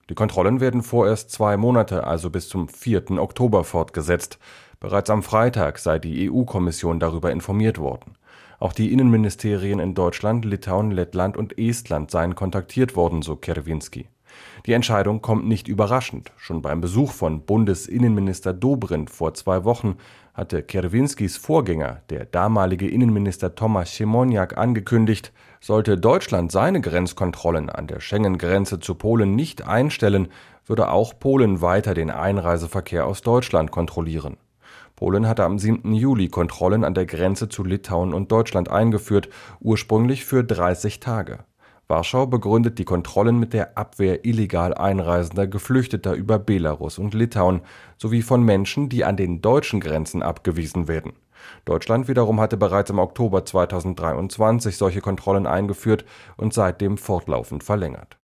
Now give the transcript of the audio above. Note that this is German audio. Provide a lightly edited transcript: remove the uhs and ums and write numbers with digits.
Die Kontrollen werden vorerst 2 Monate, also bis zum 4. Oktober fortgesetzt. Bereits am Freitag sei die EU-Kommission darüber informiert worden. Auch die Innenministerien in Deutschland, Litauen, Lettland und Estland seien kontaktiert worden, so Kierwiński. Die Entscheidung kommt nicht überraschend. Schon beim Besuch von Bundesinnenminister Dobrindt vor 2 Wochen hatte Kierwińskis Vorgänger, der damalige Innenminister Tomasz Siemoniak, angekündigt, sollte Deutschland seine Grenzkontrollen an der Schengen-Grenze zu Polen nicht einstellen, würde auch Polen weiter den Einreiseverkehr aus Deutschland kontrollieren. Polen hatte am 7. Juli Kontrollen an der Grenze zu Litauen und Deutschland eingeführt, ursprünglich für 30 Tage. Warschau begründet die Kontrollen mit der Abwehr illegal einreisender Geflüchteter über Belarus und Litauen sowie von Menschen, die an den deutschen Grenzen abgewiesen werden. Deutschland wiederum hatte bereits im Oktober 2023 solche Kontrollen eingeführt und seitdem fortlaufend verlängert.